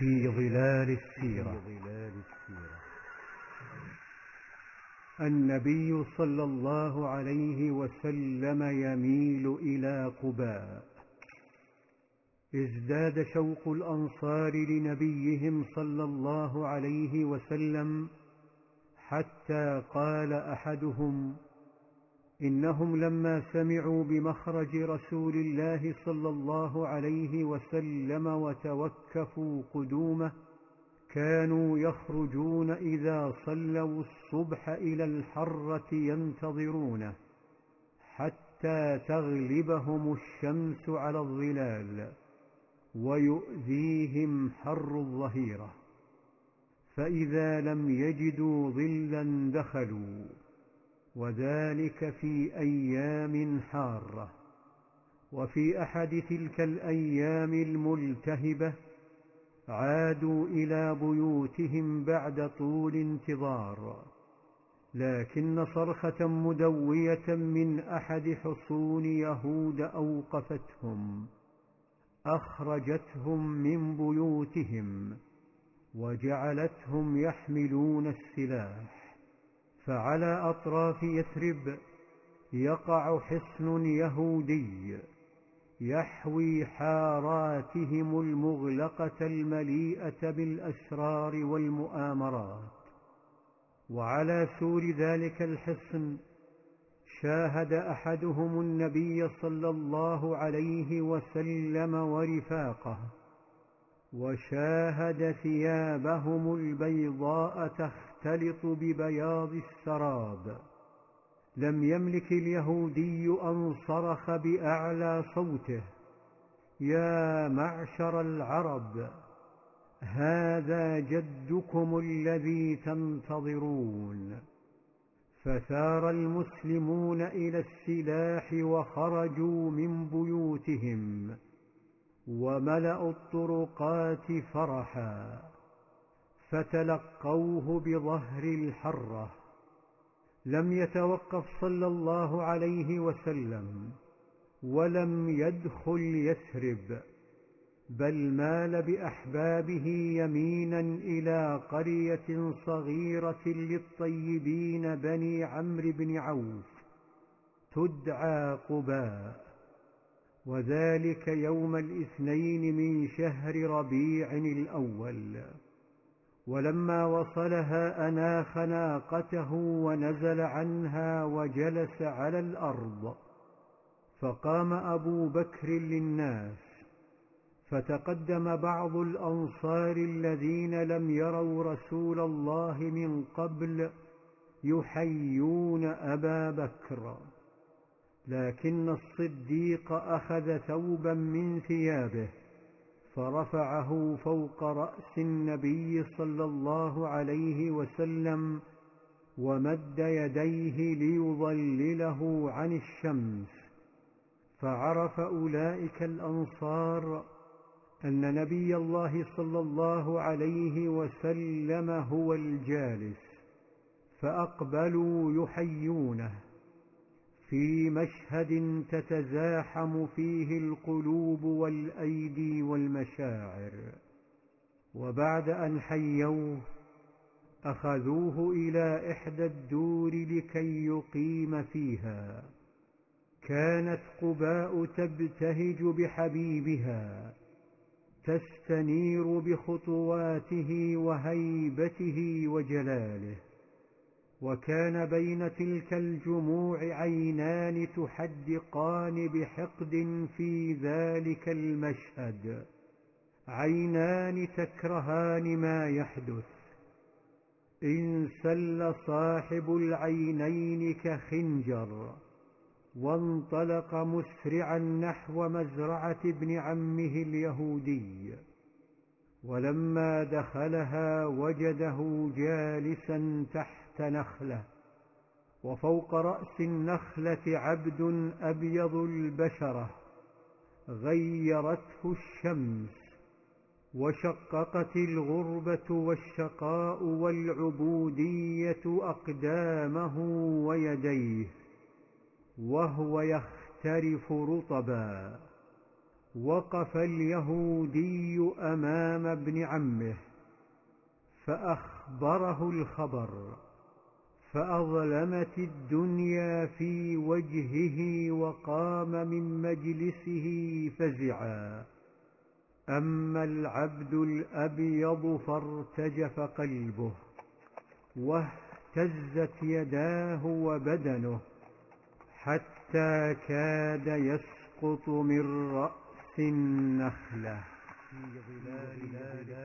في ظلال السيرة. النبي صلى الله عليه وسلم يميل إلى قباء. ازداد شوق الأنصار لنبيهم صلى الله عليه وسلم، حتى قال أحدهم: إنهم لما سمعوا بمخرج رسول الله صلى الله عليه وسلم وتوكفوا قدومه، كانوا يخرجون إذا صلوا الصبح إلى الحرة ينتظرونه حتى تغلبهم الشمس على الظلال ويؤذيهم حر الظهيرة، فإذا لم يجدوا ظلا دخلوا، وذلك في أيام حارة. وفي أحد تلك الأيام الملتهبة عادوا إلى بيوتهم بعد طول انتظار، لكن صرخة مدوية من أحد حصون يهود أوقفتهم، أخرجتهم من بيوتهم وجعلتهم يحملون السلاح. فعلى أطراف يثرب يقع حصن يهودي يحوي حاراتهم المغلقة المليئة بالأسرار والمؤامرات، وعلى سور ذلك الحصن شاهد أحدهم النبي صلى الله عليه وسلم ورفاقه، وشاهد ثيابهم البيضاء تختلط ببياض السراب. لم يملك اليهودي أن صرخ بأعلى صوته: يا معشر العرب، هذا جدكم الذي تنتظرون. فثار المسلمون إلى السلاح وخرجوا من بيوتهم وملأوا الطرقات فرحا، فتلقوه بظهر الحرة. لم يتوقف صلى الله عليه وسلم ولم يدخل يثرب، بل مال بأحبابه يمينا إلى قرية صغيرة للطيبين بني عمرو بن عوف تدعى قباء، وذلك يوم الاثنين من شهر ربيع الأول. ولما وصلها أناخ ناقته ونزل عنها وجلس على الأرض، فقام أبو بكر للناس، فتقدم بعض الأنصار الذين لم يروا رسول الله من قبل يحيون أبا بكر، لكن الصديق أخذ ثوبا من ثيابه فرفعه فوق رأس النبي صلى الله عليه وسلم ومد يديه ليظلله عن الشمس. فعرف أولئك الأنصار أن نبي الله صلى الله عليه وسلم هو الجالس، فأقبلوا يحيونه في مشهد تتزاحم فيه القلوب والأيدي والمشاعر. وبعد أن حيوه أخذوه إلى إحدى الدور لكي يقيم فيها. كانت قباء تبتهج بحبيبها، تستنير بخطواته وهيبته وجلاله. وكان بين تلك الجموع عينان تحدقان بحقد في ذلك المشهد، عينان تكرهان ما يحدث. انسل صاحب العينين كخنجر وانطلق مسرعا نحو مزرعة ابن عمه اليهودي، ولما دخلها وجده جالسا تحت نخلة، وفوق رأس النخلة عبد أبيض البشرة غيرته الشمس، وشققت الغربة والشقاء والعبودية أقدامه ويديه، وهو يخترف رطبا. وقف اليهودي أمام ابن عمه فأخبره الخبر، فأظلمت الدنيا في وجهه وقام من مجلسه فزعا. أما العبد الأبيض فارتجف قلبه واهتزت يداه وبدنه حتى كاد يسقط من رأس النخلة.